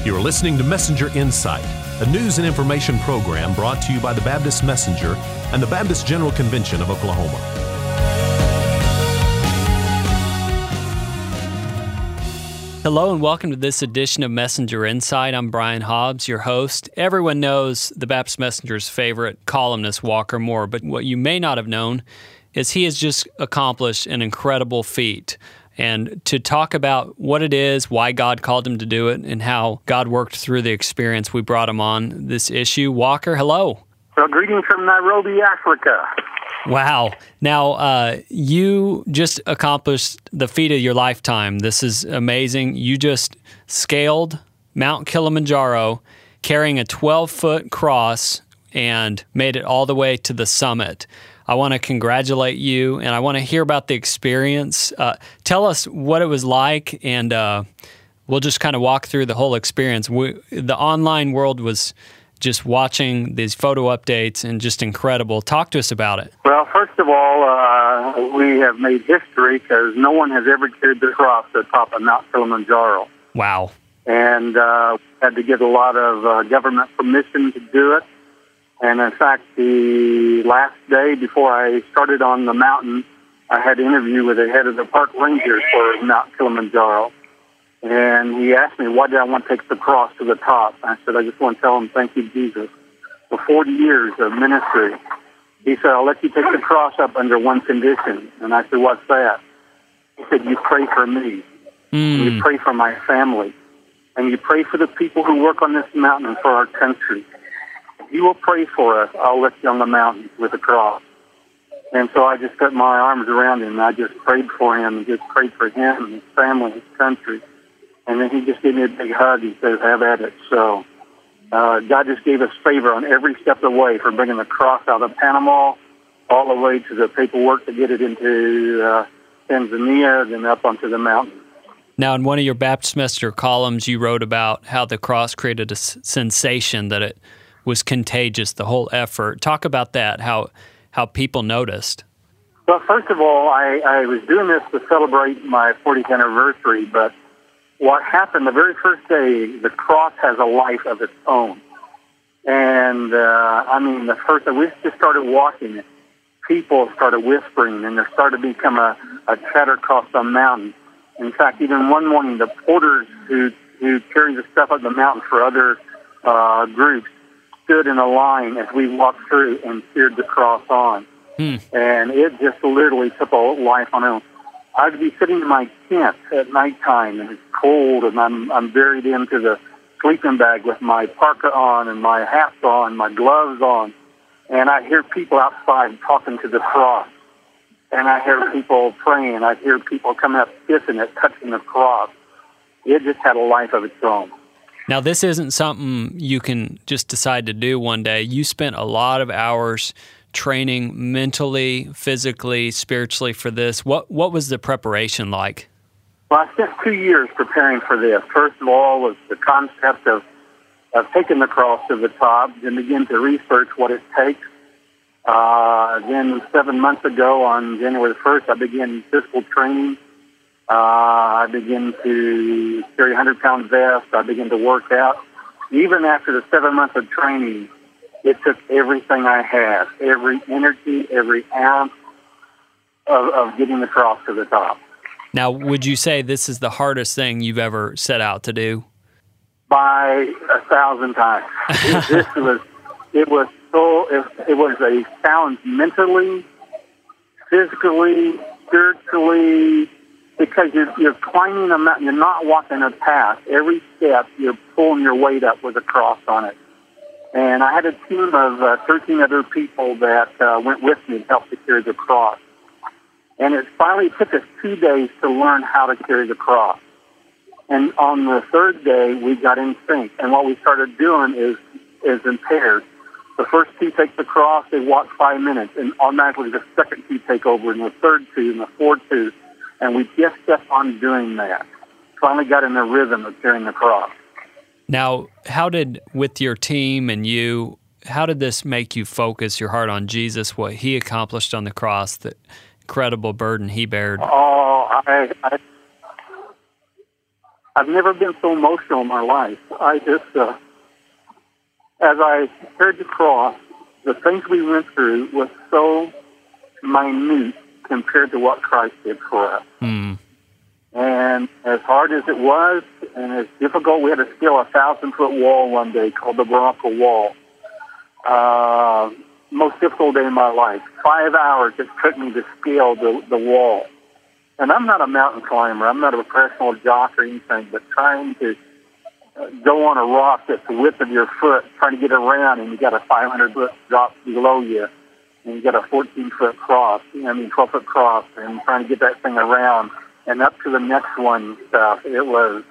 You are listening to Messenger Insight, a news and information program brought to you by the Baptist Messenger and the Baptist General Convention of Oklahoma. Hello and welcome to this edition of Messenger Insight. I'm Brian Hobbs, your host. Everyone knows the Baptist Messenger's favorite columnist, Walker Moore, but what you may not have known is he has just accomplished an incredible feat. And to talk about what it is, why God called him to do it, and how God worked through the experience, we brought him on this issue. Walker, hello. Well, greetings from Nairobi, Africa. Wow. Now, you just accomplished the feat of your lifetime. This is amazing. You just scaled Mount Kilimanjaro carrying a 12-foot cross and made it all the way to the summit. I want to congratulate you, and I want to hear about the experience. Tell us what it was like, and we'll just kind of walk through the whole experience. The online world was just watching these photo updates and just incredible. Talk to us about it. Well, first of all, we have made history because no one has ever carried the cross to the top of Mount Kilimanjaro. Wow. And had to get a lot of government permission to do it. And in fact, the last day before I started on the mountain, I had an interview with the head of the park rangers for Mount Kilimanjaro. And he asked me, why did I want to take the cross to the top? I said, I just want to tell him, thank you, Jesus. For 40 years of ministry, he said, I'll let you take the cross up under one condition. And I said, what's that? He said, you pray for me. And you pray for my family. And you pray for the people who work on this mountain and for our country. If you will pray for us, I'll let you on the mountain with a cross. And so I just put my arms around him, and I just prayed for him, and just prayed for him and his family, his country. And then he just gave me a big hug. He says, have at it. So God just gave us favor on every step of the way, from bringing the cross out of Panama all the way to the paperwork to get it into Tanzania, then up onto the mountain. Now, in one of your Baptist Messenger columns, you wrote about how the cross created a sensation, that it was contagious, the whole effort. Talk about that, how people noticed. Well, first of all, I was doing this to celebrate my 40th anniversary, but what happened the very first day, the cross has a life of its own. And, the first day, we just started walking, people started whispering, and there started to become a chatter across the mountain. In fact, even one morning, the porters who carry the stuff up the mountain for other groups stood in a line as we walked through and cheered the cross on. And it just literally took a life on its own. I'd be sitting in my tent at nighttime, and it's cold, and I'm buried into the sleeping bag with my parka on and my hats on, my gloves on, and I hear people outside talking to the cross, and I hear people praying. I hear people coming up, kissing it, touching the cross. It just had a life of its own. Now, this isn't something you can just decide to do one day. You spent a lot of hours training mentally, physically, spiritually for this. What was the preparation like? Well, I spent 2 years preparing for this. First of all was the concept of taking the cross to the top, then begin to research what it takes. Then 7 months ago, on January 1st, I began physical training. I began to carry a 100-pound vest. I began to work out. Even after the 7 months of training, it took everything I had, every energy, every ounce of getting the cross to the top. Now, would you say this is the hardest thing you've ever set out to do? By 1,000 times. It was a challenge mentally, physically, spiritually, because you're climbing a mountain. You're not walking a path. Every step, you're pulling your weight up with a cross on it. And I had a team of 13 other people that went with me to help to carry the cross. And it finally took us 2 days to learn how to carry the cross. And on the third day, we got in sync. And what we started doing is in pairs. The first two take the cross, they walk 5 minutes, and automatically the second two take over, and the third two, and the fourth two. And we just kept on doing that. Finally got in the rhythm of carrying the cross. Now, with your team and you, how did this make you focus your heart on Jesus, what he accomplished on the cross, the incredible burden he bared? Oh, I've never been so emotional in my life. I just, as I heard the cross, the things we went through was so minute compared to what Christ did for us. Mm. And as hard as it was, and as difficult, we had to scale a 1,000-foot wall one day called the Bronco Wall. Most difficult day in my life. 5 hours it took me to scale the wall. And I'm not a mountain climber. I'm not a professional jock or anything, but trying to go on a rock that's the width of your foot, trying to get around, and you got a 500-foot drop below you, and you got a 14-foot cross, 12-foot cross, and trying to get that thing around and up to the next one stuff. It was,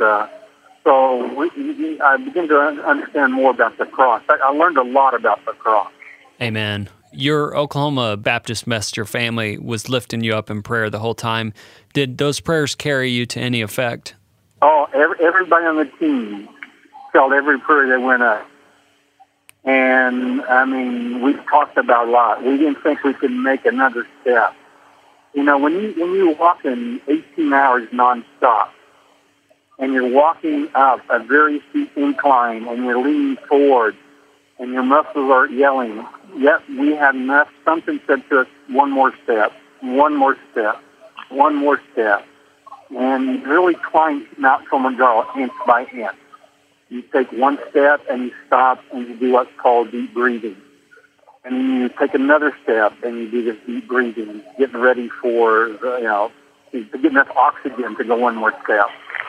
I began to understand more about the cross. I learned a lot about the cross. Amen. Your Oklahoma Baptist Messenger family was lifting you up in prayer the whole time. Did those prayers carry you to any effect? Oh, everybody on the team felt every prayer that went up. And, we talked about a lot. We didn't think we could make another step. When you walk in 18 hours nonstop, and you're walking up a very steep incline, and you're leaning forward, and your muscles are yelling, yet we had enough. Something said to us, one more step, one more step, one more step. And you really climb Mount Kilimanjaro inch by inch. You take one step and you stop and you do what's called deep breathing. And then you take another step and you do this deep breathing, getting ready for, to get enough oxygen to go one more step.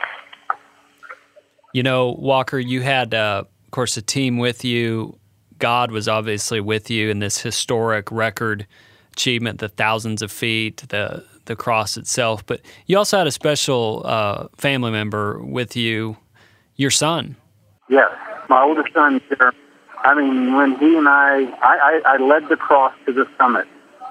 Walker, you had, of course, a team with you. God was obviously with you in this historic record achievement, the thousands of feet, the cross itself. But you also had a special family member with you, your son. Yes, my oldest son, Jeremy. When he and I led the cross to the summit.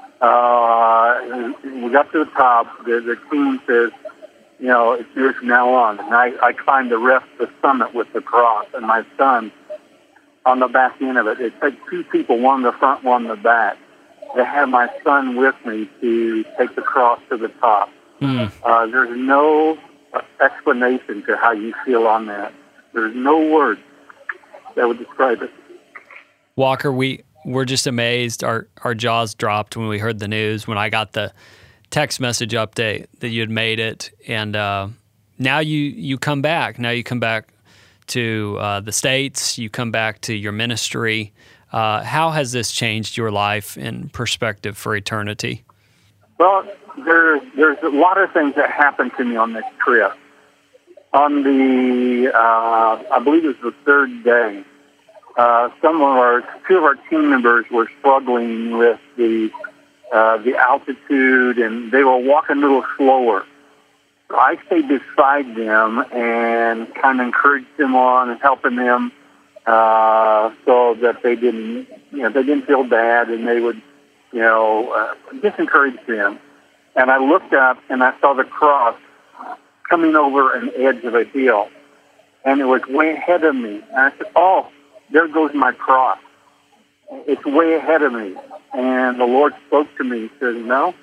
We got to the top. The team says, it's yours from now on. And I climbed the rest of the summit with the cross, and my son on the back end of it. It took two people, one in the front, one in the back, to have my son with me to take the cross to the top. There's no explanation to how you feel on that. There's no words that would describe it. Walker, we're just amazed. Our jaws dropped when we heard the news, when I got the text message update that you had made it. And now you come back. Now you come back to the States. You come back to your ministry. How has this changed your life and perspective for eternity? Well, there's a lot of things that happened to me on this trip. On the, I believe it was the third day, two of our team members were struggling with the altitude, and they were walking a little slower. So I stayed beside them and kind of encouraged them on and helping them so that they didn't feel bad, and they would, just encourage them. And I looked up and I saw the cross coming over an edge of a hill, and it was way ahead of me. And I said, "Oh, there goes my cross. It's way ahead of me." And the Lord spoke to me. He says, "No."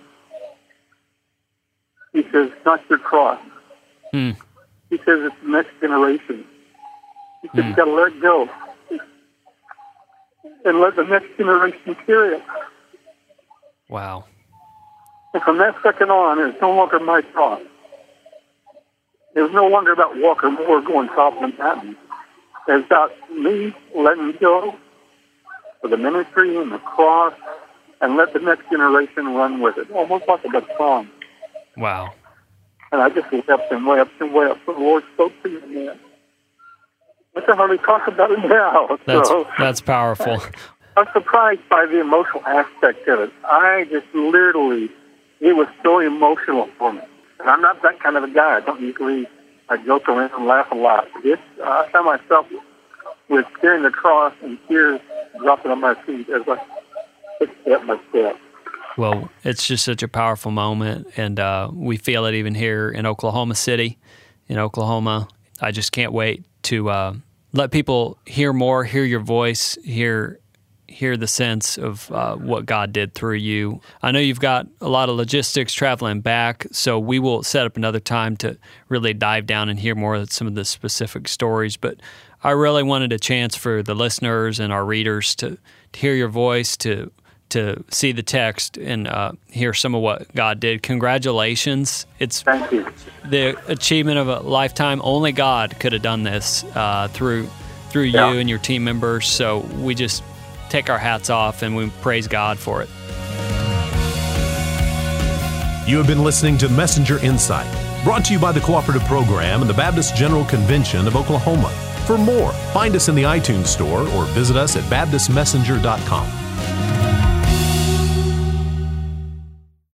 He says, "It's not your cross." He says, "It's the next generation." He says, "You got to let it go and let the next generation carry it." Wow. And from that second on, it's no longer my cross. It was no longer about Walker Moore going top Manhattan. It's about me letting go for the ministry and the cross and let the next generation run with it, almost like a baton. Wow. And I just wept and wept and wept. The Lord spoke to me, man. I can hardly talk about it now. That's powerful. I'm surprised by the emotional aspect of it. I just literally, it was so emotional for me. And I'm not that kind of a guy. I don't usually, I joke around and laugh a lot. I found myself with carrying the cross and tears dropping on my feet as I took step by step. Well, it's just such a powerful moment, and we feel it even here in Oklahoma City, in Oklahoma. I just can't wait to let people hear more, hear your voice, hear hear the sense of what God did through you. I know you've got a lot of logistics traveling back, so we will set up another time to really dive down and hear more of some of the specific stories. But I really wanted a chance for the listeners and our readers to hear your voice, to see the text and hear some of what God did. Congratulations. Thank you. The achievement of a lifetime. Only God could have done this through you and your team members. So we just take our hats off and we praise God for it. You have been listening to Messenger Insight, brought to you by the Cooperative Program and the Baptist General Convention of Oklahoma. For more, find us in the iTunes Store or visit us at baptistmessenger.com.